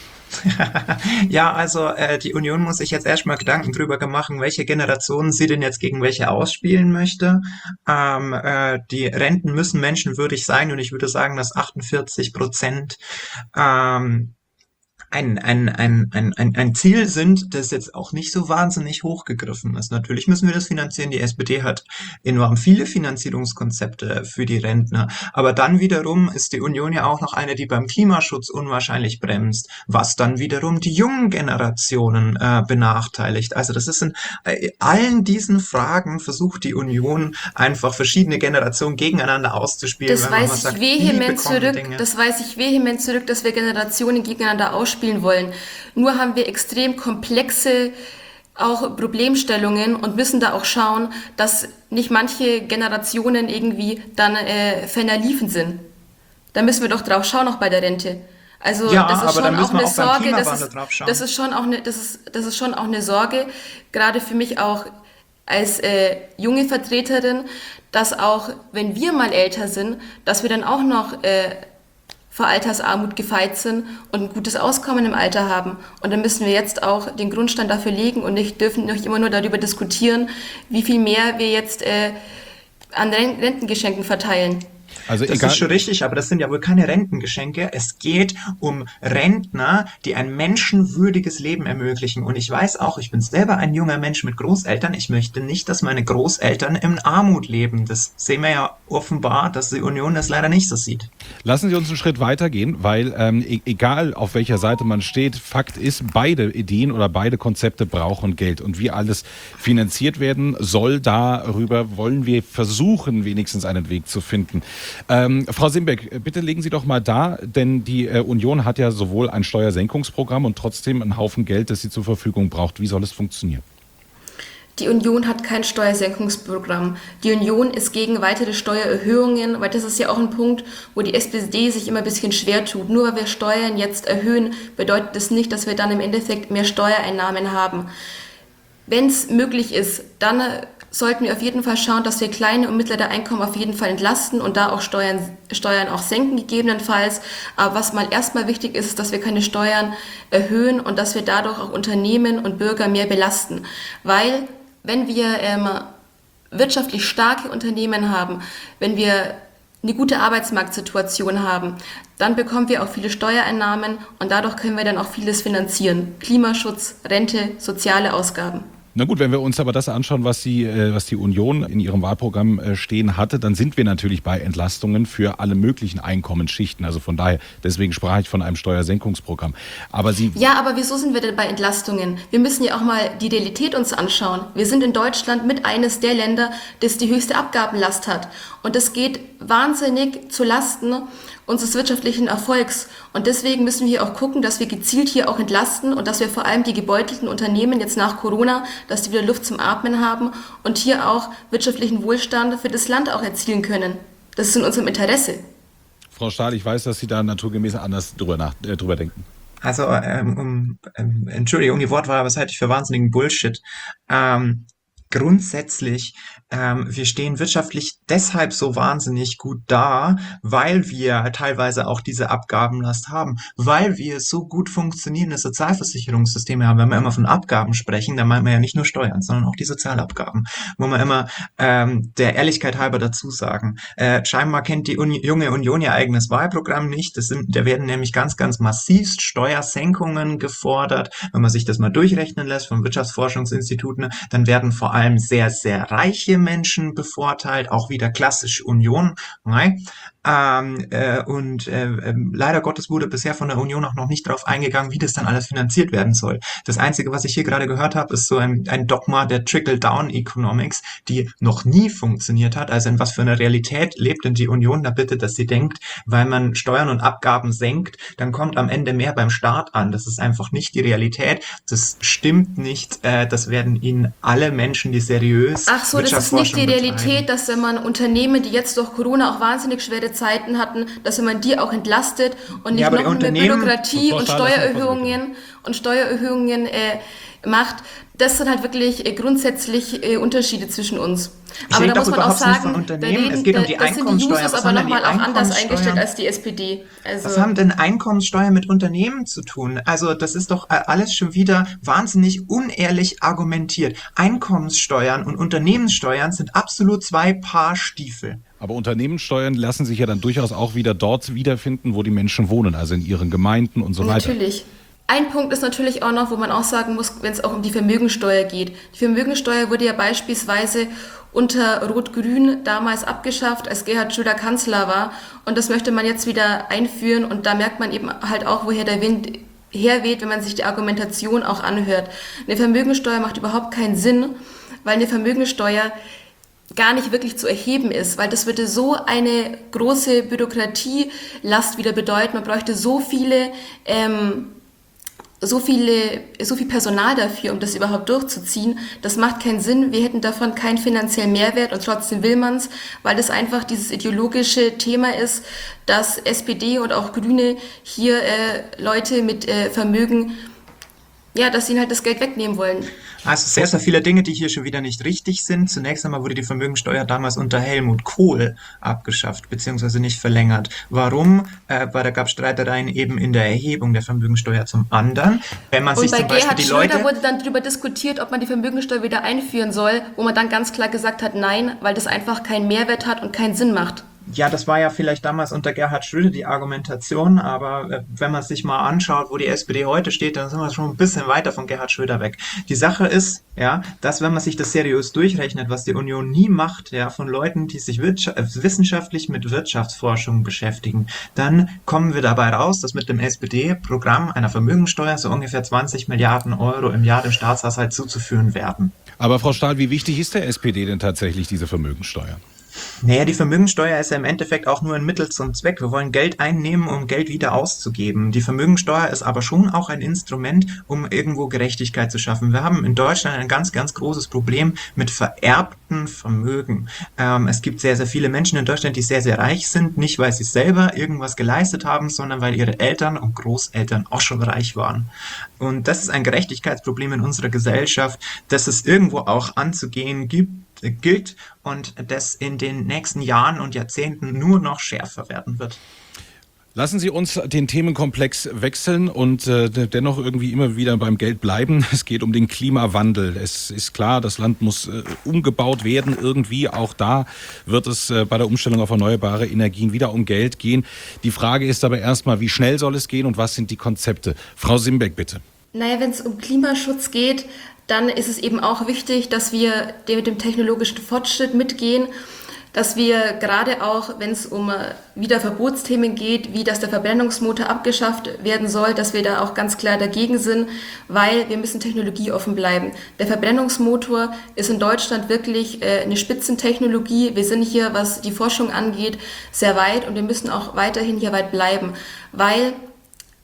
Ja, also äh, die Union muss sich jetzt erstmal Gedanken drüber machen, welche Generationen sie denn jetzt gegen welche ausspielen möchte. Ähm, äh, die Renten müssen menschenwürdig sein und ich würde sagen, dass achtundvierzig Prozent ähm, ein, ein, ein, ein, ein, ein Ziel sind, das jetzt auch nicht so wahnsinnig hochgegriffen ist. Natürlich müssen wir das finanzieren. Die S P D hat enorm viele Finanzierungskonzepte für die Rentner. Aber dann wiederum ist die Union ja auch noch eine, die beim Klimaschutz unwahrscheinlich bremst, was dann wiederum die jungen Generationen äh, benachteiligt. Also das ist in äh, allen diesen Fragen versucht die Union einfach verschiedene Generationen gegeneinander auszuspielen. Das weise ich sagt, vehement zurück, Dinge. das weise ich vehement zurück, dass wir Generationen gegeneinander ausspielen spielen wollen. Nur haben wir extrem komplexe auch Problemstellungen und müssen da auch schauen, dass nicht manche Generationen irgendwie dann äh, ferner liefen sind. Da müssen wir doch drauf schauen, auch bei der Rente. Also ja, das ist schon auch eine auch Sorge, das ist, das ist schon auch eine, das ist, das ist schon auch eine Sorge, gerade für mich auch als äh, junge Vertreterin, dass auch, wenn wir mal älter sind, dass wir dann auch noch äh, vor Altersarmut gefeit sind und ein gutes Auskommen im Alter haben. Und dann müssen wir jetzt auch den Grundstein dafür legen und nicht dürfen nicht immer nur darüber diskutieren, wie viel mehr wir jetzt äh, an Rentengeschenken verteilen. Also das egal. ist schon richtig, aber das sind ja wohl keine Rentengeschenke. Es geht um Rentner, die ein menschenwürdiges Leben ermöglichen. Und ich weiß auch, ich bin selber ein junger Mensch mit Großeltern. Ich möchte nicht, dass meine Großeltern in Armut leben. Das sehen wir ja offenbar, dass die Union das leider nicht so sieht. Lassen Sie uns einen Schritt weitergehen, weil ähm, e- egal auf welcher Seite man steht, Fakt ist, beide Ideen oder beide Konzepte brauchen Geld. Und wie alles finanziert werden soll, darüber wollen wir versuchen, wenigstens einen Weg zu finden. Ähm, Frau Simbeck, bitte legen Sie doch mal dar, denn die äh, Union hat ja sowohl ein Steuersenkungsprogramm und trotzdem einen Haufen Geld, das sie zur Verfügung braucht. Wie soll es funktionieren? Die Union hat kein Steuersenkungsprogramm. Die Union ist gegen weitere Steuererhöhungen, weil das ist ja auch ein Punkt, wo die S P D sich immer ein bisschen schwer tut. Nur weil wir Steuern jetzt erhöhen, bedeutet das nicht, dass wir dann im Endeffekt mehr Steuereinnahmen haben. Wenn es möglich ist, dann sollten wir auf jeden Fall schauen, dass wir kleine und mittlere Einkommen auf jeden Fall entlasten und da auch Steuern, Steuern auch senken gegebenenfalls. Aber was mal erstmal wichtig ist, ist, dass wir keine Steuern erhöhen und dass wir dadurch auch Unternehmen und Bürger mehr belasten. Weil wenn wir ähm, wirtschaftlich starke Unternehmen haben, wenn wir eine gute Arbeitsmarktsituation haben, dann bekommen wir auch viele Steuereinnahmen und dadurch können wir dann auch vieles finanzieren. Klimaschutz, Rente, soziale Ausgaben. Na gut, wenn wir uns aber das anschauen, was die, was die Union in ihrem Wahlprogramm stehen hatte, dann sind wir natürlich bei Entlastungen für alle möglichen Einkommensschichten. Also von daher, deswegen sprach ich von einem Steuersenkungsprogramm. Aber Sie ja, aber wieso sind wir denn bei Entlastungen? Wir müssen ja auch mal die Realität uns anschauen. Wir sind in Deutschland mit eines der Länder, das die höchste Abgabenlast hat. Und das geht wahnsinnig zu Lasten unseres wirtschaftlichen Erfolgs. Und deswegen müssen wir auch gucken, dass wir gezielt hier auch entlasten und dass wir vor allem die gebeutelten Unternehmen jetzt nach Corona, dass die wieder Luft zum Atmen haben und hier auch wirtschaftlichen Wohlstand für das Land auch erzielen können. Das ist in unserem Interesse. Frau Stahl, ich weiß, dass Sie da naturgemäß anders drüber, nach, äh, drüber denken. Also, ähm, um, ähm, Entschuldigung, die Wortwahl, aber das halte ich für wahnsinnigen Bullshit. Ähm, grundsätzlich, ähm, wir stehen wirtschaftlich deshalb so wahnsinnig gut da, weil wir teilweise auch diese Abgabenlast haben, weil wir so gut funktionierende Sozialversicherungssysteme haben. Wenn wir immer von Abgaben sprechen, dann meinen wir ja nicht nur Steuern, sondern auch die Sozialabgaben, wo wir immer ähm, der Ehrlichkeit halber dazu sagen, äh, scheinbar kennt die Uni junge Union ihr eigenes Wahlprogramm nicht. Das sind, da werden nämlich ganz, ganz massivst Steuersenkungen gefordert. Wenn man sich das mal durchrechnen lässt von Wirtschaftsforschungsinstituten, dann werden vor allem sehr, sehr reiche Menschen bevorteilt, auch wieder klassisch Union. Nein. Ähm, äh, und äh, äh, leider Gottes wurde bisher von der Union auch noch nicht darauf eingegangen, wie das dann alles finanziert werden soll. Das Einzige, was ich hier gerade gehört habe, ist so ein, ein Dogma der Trickle-Down-Economics, die noch nie funktioniert hat. Also in was für einer Realität lebt denn die Union da bitte, dass sie denkt, weil man Steuern und Abgaben senkt, dann kommt am Ende mehr beim Staat an. Das ist einfach nicht die Realität. Das stimmt nicht. Äh, das werden Ihnen alle Menschen, die seriös Ach so, das ist nicht die Wirtschaftsforschung betreiben. Realität, dass wenn man Unternehmen, die jetzt durch Corona auch wahnsinnig schwere Zeiten hatten, dass wenn man die auch entlastet und nicht Ja, aber die noch mehr Unternehmen- Bürokratie Frau und Stahl, lassen wir Steuererhöhungen und Steuererhöhungen äh, macht. Das sind halt wirklich äh, grundsätzlich äh, Unterschiede zwischen uns. Ich Aber rede da doch muss man auch überhaupt nicht von sagen, da, Unternehmen. reden, Es geht um da, die da sind die Einkommensteuer. Jusos Was aber haben denn die nochmal auch anders Einkommensteuern? eingestellt als die S P D. Also, Was haben denn Einkommenssteuer mit Unternehmen zu tun? Also das ist doch äh, alles schon wieder wahnsinnig unehrlich argumentiert. Einkommenssteuern und Unternehmenssteuern sind absolut zwei Paar Stiefel. Aber Unternehmenssteuern lassen sich ja dann durchaus auch wieder dort wiederfinden, wo die Menschen wohnen, also in ihren Gemeinden und so weiter. natürlich. Ein Punkt ist natürlich auch noch, wo man auch sagen muss, wenn es auch um die Vermögensteuer geht. Die Vermögensteuer wurde ja beispielsweise unter Rot-Grün damals abgeschafft, als Gerhard Schröder Kanzler war. Und das möchte man jetzt wieder einführen. Und da merkt man eben halt auch, woher der Wind herweht, wenn man sich die Argumentation auch anhört. Eine Vermögensteuer macht überhaupt keinen Sinn, weil eine Vermögensteuer gar nicht wirklich zu erheben ist, weil das würde so eine große Bürokratielast wieder bedeuten. Man bräuchte so viele... Ähm, so viele, so viel Personal dafür, um das überhaupt durchzuziehen. Das macht keinen Sinn. Wir hätten davon keinen finanziellen Mehrwert und trotzdem will man es, weil das einfach dieses ideologische Thema ist, dass S P D und auch Grüne hier äh, Leute mit äh, Vermögen, ja, dass sie ihnen halt das Geld wegnehmen wollen. Also sehr, sehr viele Dinge, die hier schon wieder nicht richtig sind. Zunächst einmal wurde die Vermögensteuer damals unter Helmut Kohl abgeschafft, beziehungsweise nicht verlängert. Warum? Äh, weil da gab es Streitereien eben in der Erhebung der Vermögensteuer. Zum anderen, wenn man Und sich bei zum Beispiel Gerhard die Schröder Leute... wurde dann darüber diskutiert, ob man die Vermögensteuer wieder einführen soll, wo man dann ganz klar gesagt hat, nein, weil das einfach keinen Mehrwert hat und keinen Sinn macht. Ja, das war ja vielleicht damals unter Gerhard Schröder die Argumentation, aber äh, wenn man sich mal anschaut, wo die S P D heute steht, dann sind wir schon ein bisschen weiter von Gerhard Schröder weg. Die Sache ist, ja, dass wenn man sich das seriös durchrechnet, was die Union nie macht, ja, von Leuten, die sich wirtschaft- äh, wissenschaftlich mit Wirtschaftsforschung beschäftigen, dann kommen wir dabei raus, dass mit dem S P D-Programm einer Vermögensteuer so ungefähr zwanzig Milliarden Euro im Jahr dem Staatshaushalt zuzuführen werden. Aber Frau Stahl, wie wichtig ist der S P D denn tatsächlich, diese Vermögensteuer? Naja, die Vermögensteuer ist ja im Endeffekt auch nur ein Mittel zum Zweck. Wir wollen Geld einnehmen, um Geld wieder auszugeben. Die Vermögensteuer ist aber schon auch ein Instrument, um irgendwo Gerechtigkeit zu schaffen. Wir haben in Deutschland ein ganz, ganz großes Problem mit vererbten Vermögen. Ähm, es gibt sehr, sehr viele Menschen in Deutschland, die sehr, sehr reich sind, nicht weil sie selber irgendwas geleistet haben, sondern weil ihre Eltern und Großeltern auch schon reich waren. Und das ist ein Gerechtigkeitsproblem in unserer Gesellschaft, das es irgendwo auch anzugehen gibt, gilt und das in den nächsten Jahren und Jahrzehnten nur noch schärfer werden wird. Lassen Sie uns den Themenkomplex wechseln und äh, dennoch irgendwie immer wieder beim Geld bleiben. Es geht um den Klimawandel. Es ist klar, das Land muss äh, umgebaut werden irgendwie. Auch da wird es äh, bei der Umstellung auf erneuerbare Energien wieder um Geld gehen. Die Frage ist aber erstmal, wie schnell soll es gehen und was sind die Konzepte? Frau Simbeck, bitte. Naja, wenn es um Klimaschutz geht, dann ist es eben auch wichtig, dass wir mit dem technologischen Fortschritt mitgehen, dass wir gerade auch, wenn es um wieder Verbotsthemen geht, wie dass der Verbrennungsmotor abgeschafft werden soll, dass wir da auch ganz klar dagegen sind, weil wir müssen technologieoffen bleiben. Der Verbrennungsmotor ist in Deutschland wirklich äh, eine Spitzentechnologie. Wir sind hier, was die Forschung angeht, sehr weit und wir müssen auch weiterhin hier weit bleiben, weil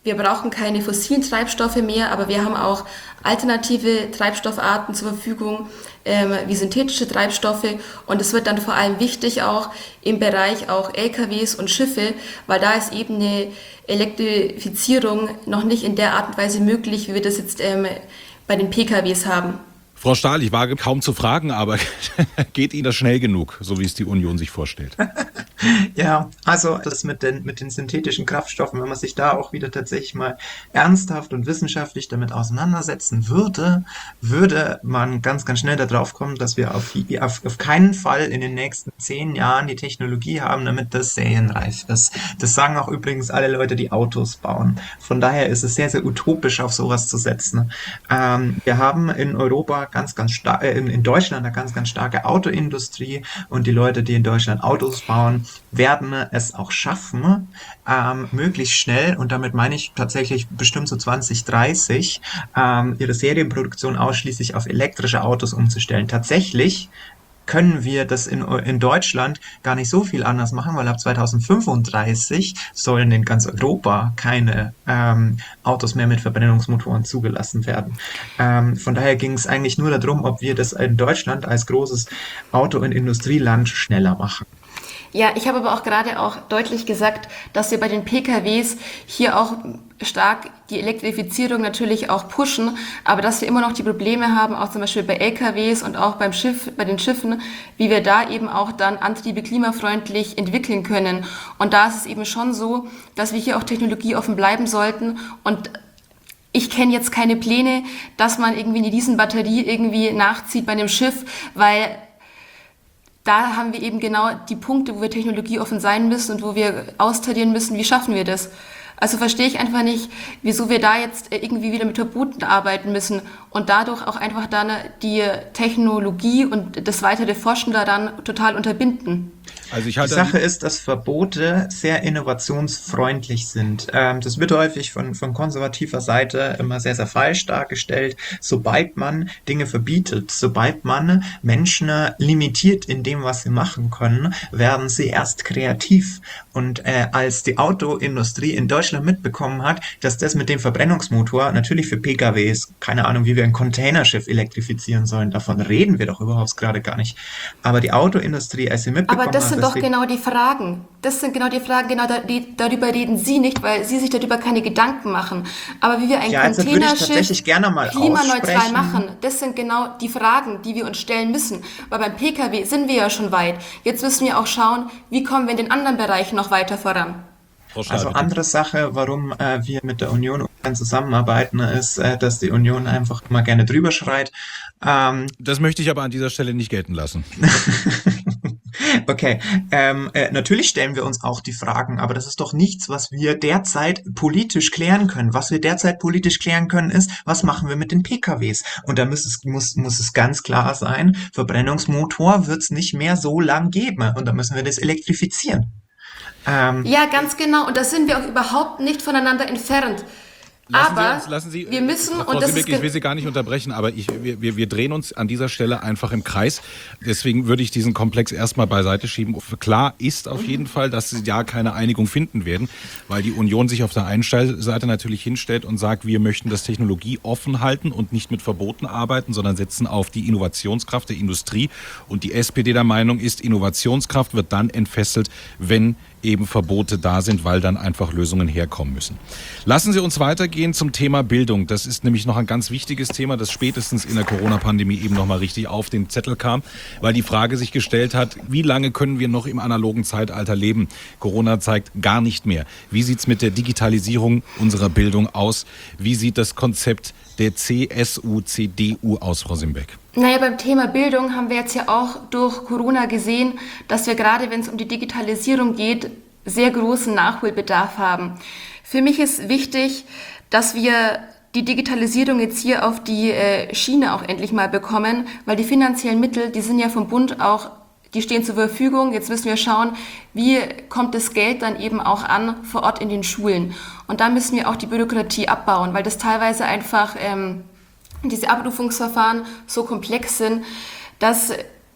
wir brauchen keine fossilen Treibstoffe mehr, aber wir haben auch alternative Treibstoffarten zur Verfügung, ähm, wie synthetische Treibstoffe. Und es wird dann vor allem wichtig auch im Bereich auch L K Ws und Schiffe, weil da ist eben eine Elektrifizierung noch nicht in der Art und Weise möglich, wie wir das jetzt ähm, bei den P K Ws haben. Frau Stahl, ich wage kaum zu fragen, aber geht Ihnen das schnell genug, so wie es die Union sich vorstellt? Ja, also das mit den, mit den synthetischen Kraftstoffen, wenn man sich da auch wieder tatsächlich mal ernsthaft und wissenschaftlich damit auseinandersetzen würde, würde man ganz, ganz schnell darauf kommen, dass wir auf, auf, auf keinen Fall in den nächsten zehn Jahren die Technologie haben, damit das serienreif ist. Das sagen auch übrigens alle Leute, die Autos bauen. Von daher ist es sehr, sehr utopisch, auf sowas zu setzen. Ähm, wir haben in Europa ganz, ganz stark, äh, in, in Deutschland eine ganz, ganz starke Autoindustrie und die Leute, die in Deutschland Autos bauen, werden es auch schaffen, ähm, möglichst schnell, und damit meine ich tatsächlich bestimmt so zwanzig dreißig, ähm, ihre Serienproduktion ausschließlich auf elektrische Autos umzustellen. Tatsächlich können wir das in, in Deutschland gar nicht so viel anders machen, weil ab zweitausendfünfunddreißig sollen in ganz Europa keine ähm, Autos mehr mit Verbrennungsmotoren zugelassen werden. Ähm, von daher ging es eigentlich nur darum, ob wir das in Deutschland als großes Auto- und Industrieland schneller machen. Ja, ich habe aber auch gerade auch deutlich gesagt, dass wir bei den P K Ws hier auch stark die Elektrifizierung natürlich auch pushen, aber dass wir immer noch die Probleme haben, auch zum Beispiel bei L K Ws und auch beim Schiff, bei den Schiffen, wie wir da eben auch dann Antriebe klimafreundlich entwickeln können. Und da ist es eben schon so, dass wir hier auch technologieoffen bleiben sollten. Und ich kenne jetzt keine Pläne, dass man irgendwie eine Riesenbatterie irgendwie nachzieht bei einem Schiff, weil da haben wir eben genau die Punkte, wo wir technologieoffen sein müssen und wo wir austarieren müssen, wie schaffen wir das. Also verstehe ich einfach nicht, wieso wir da jetzt irgendwie wieder mit Verboten arbeiten müssen und dadurch auch einfach dann die Technologie und das weitere Forschen daran total unterbinden. Also ich Die halte Sache ist, dass Verbote sehr innovationsfreundlich sind. Ähm, das wird häufig von, von konservativer Seite immer sehr, sehr falsch dargestellt. Sobald man Dinge verbietet, sobald man Menschen limitiert in dem, was sie machen können, werden sie erst kreativ. Und äh, als die Autoindustrie in Deutschland mitbekommen hat, dass das mit dem Verbrennungsmotor natürlich für P K Ws, keine Ahnung, wie wir ein Containerschiff elektrifizieren sollen, davon reden wir doch überhaupt gerade gar nicht. Aber die Autoindustrie, als sie mitbekommen Aber das hat, sind dass doch die genau die Fragen. Das sind genau die Fragen, genau da, die, darüber reden Sie nicht, weil Sie sich darüber keine Gedanken machen. Aber wie wir ein Ja, jetzt würde ich Containerschiff tatsächlich gerne mal klimaneutral aussprechen. machen, das sind genau die Fragen, die wir uns stellen müssen. Weil beim P K W sind wir ja schon weit. Jetzt müssen wir auch schauen, wie kommen wir in den anderen Bereichen noch weiter voran. Frau Stahl, Also bitte. andere Sache, warum äh, wir mit der Union zusammenarbeiten, ist, äh, dass die Union einfach immer gerne drüber schreit. Ähm, Das möchte ich aber an dieser Stelle nicht gelten lassen. Okay, ähm, äh, natürlich stellen wir uns auch die Fragen, aber das ist doch nichts, was wir derzeit politisch klären können. Was wir derzeit politisch klären können, ist, was machen wir mit den P K Ws? Und da muss es, muss, muss es ganz klar sein, Verbrennungsmotor wird es nicht mehr so lang geben und da müssen wir das elektrifizieren. Ähm, Ja, ganz genau. Und da sind wir auch überhaupt nicht voneinander entfernt. Lassen aber Sie uns, lassen Sie, wir müssen, Frau und das Siebeck, ist ich will Sie gar nicht unterbrechen, aber ich, wir, wir, wir drehen uns an dieser Stelle einfach im Kreis. Deswegen würde ich diesen Komplex erstmal beiseite schieben. Klar ist auf jeden Fall, dass Sie ja keine Einigung finden werden, weil die Union sich auf der einen Seite natürlich hinstellt und sagt, wir möchten das Technologie offen halten und nicht mit Verboten arbeiten, sondern setzen auf die Innovationskraft der Industrie. Und die S P D der Meinung ist, Innovationskraft wird dann entfesselt, wenn eben Verbote da sind, weil dann einfach Lösungen herkommen müssen. Lassen Sie uns weitergehen zum Thema Bildung. Das ist nämlich noch ein ganz wichtiges Thema, das spätestens in der Corona-Pandemie eben nochmal richtig auf den Zettel kam, weil die Frage sich gestellt hat, wie lange können wir noch im analogen Zeitalter leben? Corona zeigt gar nicht mehr. Wie sieht's mit der Digitalisierung unserer Bildung aus? Wie sieht das Konzept der C S U, C D U aus, Frau Simbeck? Naja, beim Thema Bildung haben wir jetzt ja auch durch Corona gesehen, dass wir gerade, wenn es um die Digitalisierung geht, sehr großen Nachholbedarf haben. Für mich ist wichtig, dass wir die Digitalisierung jetzt hier auf die äh, Schiene auch endlich mal bekommen, weil die finanziellen Mittel, die sind ja vom Bund auch, die stehen zur Verfügung. Jetzt müssen wir schauen, wie kommt das Geld dann eben auch an vor Ort in den Schulen. Und da müssen wir auch die Bürokratie abbauen, weil das teilweise einfach ähm, diese Abrufungsverfahren so komplex sind, dass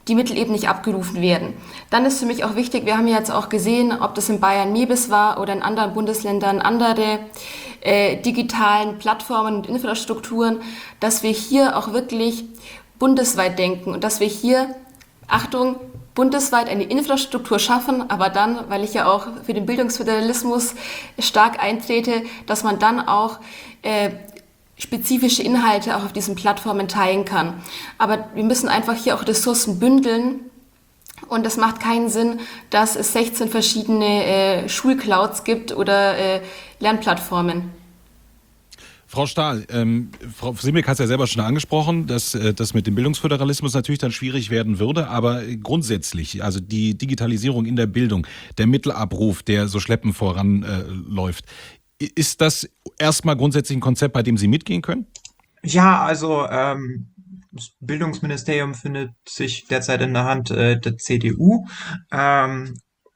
die Mittel eben nicht abgerufen werden. Dann ist für mich auch wichtig, wir haben ja jetzt auch gesehen, ob das in Bayern MEBIS war oder in anderen Bundesländern andere äh, digitalen Plattformen und Infrastrukturen, dass wir hier auch wirklich bundesweit denken und dass wir hier, Achtung, bundesweit eine Infrastruktur schaffen, aber dann, weil ich ja auch für den Bildungsföderalismus stark eintrete, dass man dann auch äh, spezifische Inhalte auch auf diesen Plattformen teilen kann. Aber wir müssen einfach hier auch Ressourcen bündeln und es macht keinen Sinn, dass es sechzehn verschiedene äh, Schulclouds gibt oder äh, Lernplattformen. Frau Stahl, ähm, Frau Simbeck hat es ja selber schon angesprochen, dass äh, das mit dem Bildungsföderalismus natürlich dann schwierig werden würde, aber grundsätzlich, also die Digitalisierung in der Bildung, der Mittelabruf, der so schleppend voranläuft, äh, ist das erstmal grundsätzlich ein Konzept, bei dem Sie mitgehen können? Ja, also ähm, das Bildungsministerium findet sich derzeit in der Hand äh, der C D U. Ähm,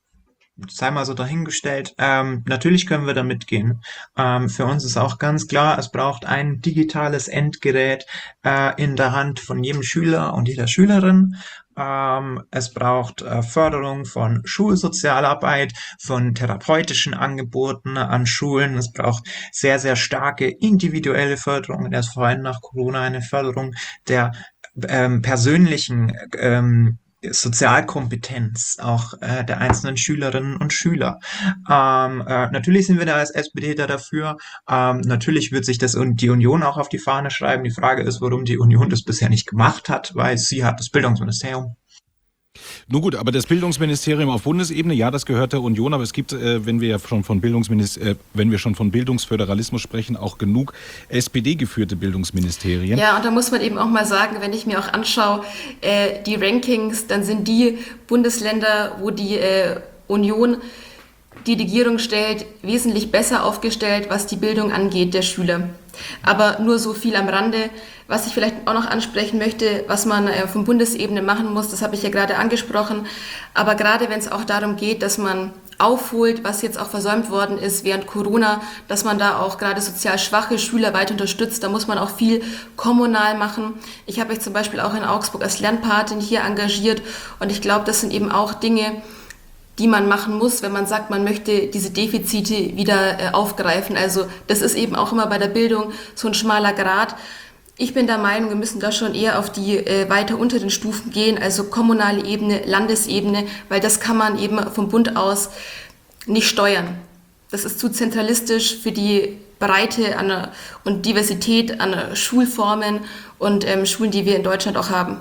sei mal so dahingestellt. Ähm, natürlich können wir da mitgehen. Ähm, für uns ist auch ganz klar, es braucht ein digitales Endgerät äh, in der Hand von jedem Schüler und jeder Schülerin. Ähm, es braucht äh, Förderung von Schulsozialarbeit, von therapeutischen Angeboten an Schulen. Es braucht sehr, sehr starke individuelle Förderung. Erst vorhin nach Corona eine Förderung der ähm, persönlichen ähm, Sozialkompetenz auch äh, der einzelnen Schülerinnen und Schüler. Ähm, äh, natürlich sind wir da als S P D da dafür. Ähm, natürlich wird sich das und die Union auch auf die Fahne schreiben. Die Frage ist, warum die Union das bisher nicht gemacht hat, weil sie hat das Bildungsministerium. Nun gut, aber das Bildungsministerium auf Bundesebene, ja, das gehört der Union, aber es gibt, äh, wenn wir ja schon von Bildungsminister, äh, wenn wir schon von Bildungsföderalismus sprechen, auch genug S P D-geführte Bildungsministerien. Ja, und da muss man eben auch mal sagen, wenn ich mir auch anschaue, äh, die Rankings, dann sind die Bundesländer, wo die äh, Union die Regierung stellt, wesentlich besser aufgestellt, was die Bildung angeht der Schüler. Aber nur so viel am Rande. Was ich vielleicht auch noch ansprechen möchte, was man äh, von Bundesebene machen muss, das habe ich ja gerade angesprochen. Aber gerade wenn es auch darum geht, dass man aufholt, was jetzt auch versäumt worden ist während Corona, dass man da auch gerade sozial schwache Schüler weiter unterstützt, da muss man auch viel kommunal machen. Ich habe mich zum Beispiel auch in Augsburg als Lernpatin hier engagiert und ich glaube, das sind eben auch Dinge, die man machen muss, wenn man sagt, man möchte diese Defizite wieder äh, aufgreifen. Also das ist eben auch immer bei der Bildung so ein schmaler Grat. Ich bin der Meinung, wir müssen da schon eher auf die äh, weiter unter den Stufen gehen, also kommunale Ebene, Landesebene, weil das kann man eben vom Bund aus nicht steuern. Das ist zu zentralistisch für die Breite an, und Diversität an Schulformen und ähm, Schulen, die wir in Deutschland auch haben.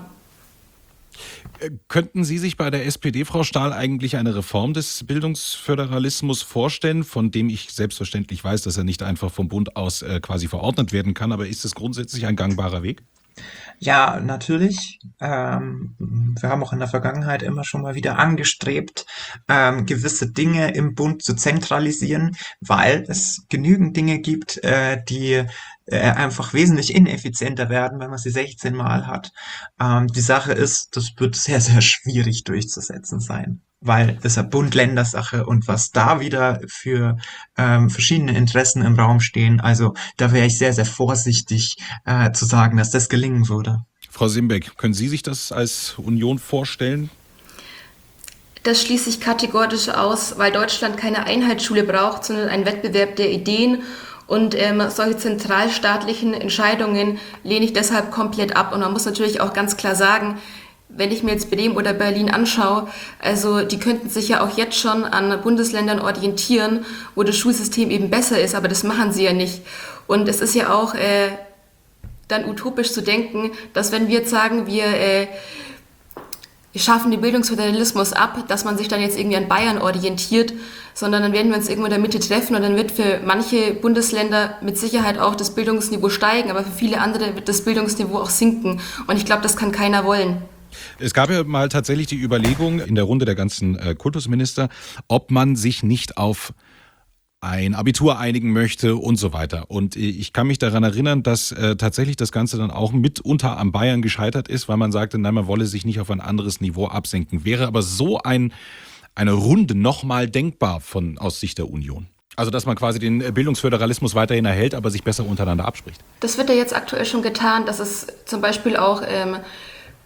Könnten Sie sich bei der S P D, Frau Stahl, eigentlich eine Reform des Bildungsföderalismus vorstellen, von dem ich selbstverständlich weiß, dass er nicht einfach vom Bund aus äh, quasi verordnet werden kann, aber ist es grundsätzlich ein gangbarer Weg? Ja, natürlich. Ähm, wir haben auch in der Vergangenheit immer schon mal wieder angestrebt, ähm, gewisse Dinge im Bund zu zentralisieren, weil es genügend Dinge gibt, äh, die äh, einfach wesentlich ineffizienter werden, wenn man sie sechzehn Mal hat. Ähm, die Sache ist, das wird sehr, sehr schwierig durchzusetzen sein, weil es eine Bund-Länder-Sache und was da wieder für ähm, verschiedene Interessen im Raum stehen, also da wäre ich sehr, sehr vorsichtig äh, zu sagen, dass das gelingen würde. Frau Simbeck, können Sie sich das als Union vorstellen? Das schließe ich kategorisch aus, weil Deutschland keine Einheitsschule braucht, sondern einen Wettbewerb der Ideen. Und ähm, solche zentralstaatlichen Entscheidungen lehne ich deshalb komplett ab. Und man muss natürlich auch ganz klar sagen, wenn ich mir jetzt Bremen oder Berlin anschaue, also die könnten sich ja auch jetzt schon an Bundesländern orientieren, wo das Schulsystem eben besser ist, aber das machen sie ja nicht. Und es ist ja auch äh, dann utopisch zu denken, dass wenn wir jetzt sagen, wir äh, schaffen den Bildungsföderalismus ab, dass man sich dann jetzt irgendwie an Bayern orientiert, sondern dann werden wir uns irgendwo in der Mitte treffen und dann wird für manche Bundesländer mit Sicherheit auch das Bildungsniveau steigen, aber für viele andere wird das Bildungsniveau auch sinken. Und ich glaube, das kann keiner wollen. Es gab ja mal tatsächlich die Überlegung in der Runde der ganzen äh, Kultusminister, ob man sich nicht auf ein Abitur einigen möchte und so weiter. Und ich kann mich daran erinnern, dass äh, tatsächlich das Ganze dann auch mitunter am Bayern gescheitert ist, weil man sagte, nein, man wolle sich nicht auf ein anderes Niveau absenken. Wäre aber so ein, eine Runde nochmal denkbar von, aus Sicht der Union? Also dass man quasi den Bildungsföderalismus weiterhin erhält, aber sich besser untereinander abspricht? Das wird ja jetzt aktuell schon getan, dass es zum Beispiel auch ähm,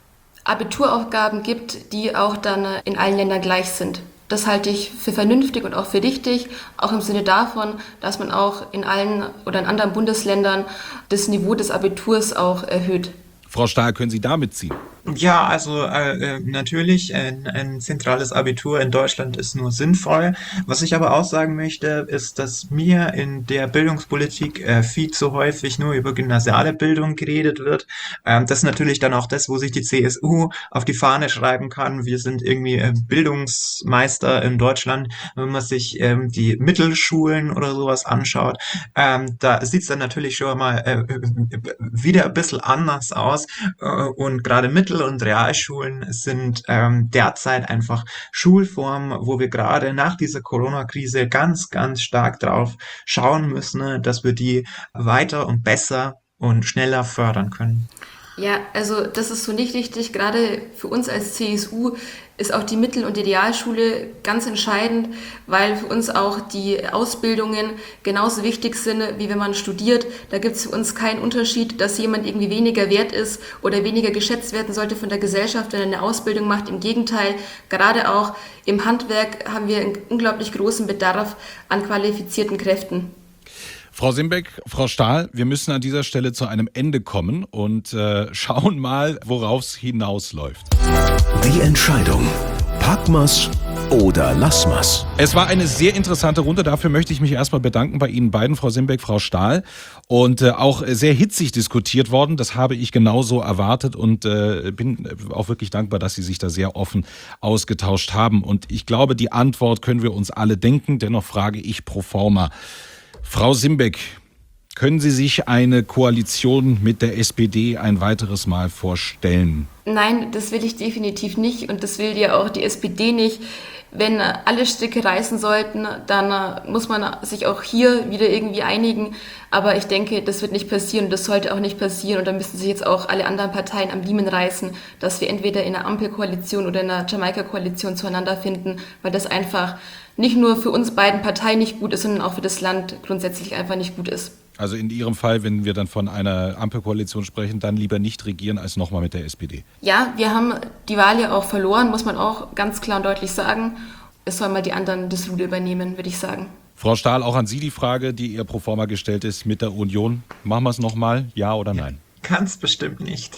Abituraufgaben gibt, die auch dann in allen Ländern gleich sind. Das halte ich für vernünftig und auch für richtig, auch im Sinne davon, dass man auch in allen oder in anderen Bundesländern das Niveau des Abiturs auch erhöht. Frau Stahl, können Sie da mitziehen? Ja, also äh, natürlich, ein, ein zentrales Abitur in Deutschland ist nur sinnvoll. Was ich aber auch sagen möchte, ist, dass mir in der Bildungspolitik äh, viel zu häufig nur über gymnasiale Bildung geredet wird. Ähm, das ist natürlich dann auch das, wo sich die C S U auf die Fahne schreiben kann. Wir sind irgendwie äh, Bildungsmeister in Deutschland. Wenn man sich ähm, die Mittelschulen oder sowas anschaut, ähm, da sieht es dann natürlich schon mal äh, wieder ein bisschen anders aus. Äh, und gerade Mittel- und Realschulen sind ähm, derzeit einfach Schulformen, wo wir gerade nach dieser Corona-Krise ganz, ganz stark drauf schauen müssen, dass wir die weiter und besser und schneller fördern können. Ja, also das ist so nicht richtig. Gerade für uns als C S U ist auch die Mittel- und die Realschule ganz entscheidend, weil für uns auch die Ausbildungen genauso wichtig sind, wie wenn man studiert. Da gibt es für uns keinen Unterschied, dass jemand irgendwie weniger wert ist oder weniger geschätzt werden sollte von der Gesellschaft, wenn er eine Ausbildung macht. Im Gegenteil, gerade auch im Handwerk haben wir einen unglaublich großen Bedarf an qualifizierten Kräften. Frau Simbeck, Frau Stahl, wir müssen an dieser Stelle zu einem Ende kommen und äh, schauen mal, worauf es hinausläuft. Die Entscheidung. Packmas oder Lassmas? Es war eine sehr interessante Runde. Dafür möchte ich mich erstmal bedanken bei Ihnen beiden, Frau Simbeck, Frau Stahl. Und äh, auch sehr hitzig diskutiert worden. Das habe ich genauso erwartet und äh, bin auch wirklich dankbar, dass Sie sich da sehr offen ausgetauscht haben. Und ich glaube, die Antwort können wir uns alle denken. Dennoch frage ich pro forma. Frau Simbeck, können Sie sich eine Koalition mit der S P D ein weiteres Mal vorstellen? Nein, das will ich definitiv nicht und das will ja auch die S P D nicht. Wenn alle Stricke reißen sollten, dann muss man sich auch hier wieder irgendwie einigen. Aber ich denke, das wird nicht passieren und das sollte auch nicht passieren. Und da müssen sich jetzt auch alle anderen Parteien am Riemen reißen, dass wir entweder in einer Ampelkoalition oder in einer Jamaika-Koalition zueinander finden, weil das einfach nicht nur für uns beiden Parteien nicht gut ist, sondern auch für das Land grundsätzlich einfach nicht gut ist. Also in Ihrem Fall, wenn wir dann von einer Ampelkoalition sprechen, dann lieber nicht regieren als nochmal mit der S P D. Ja, wir haben die Wahl ja auch verloren, muss man auch ganz klar und deutlich sagen. Es sollen mal die anderen das Ruder übernehmen, würde ich sagen. Frau Stahl, auch an Sie die Frage, die ihr pro forma gestellt ist mit der Union. Machen wir es nochmal, ja oder nein? Ganz bestimmt nicht.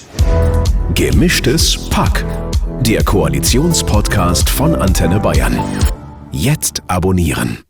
Gemischtes Pack. Der Koalitionspodcast von Antenne Bayern. Jetzt abonnieren.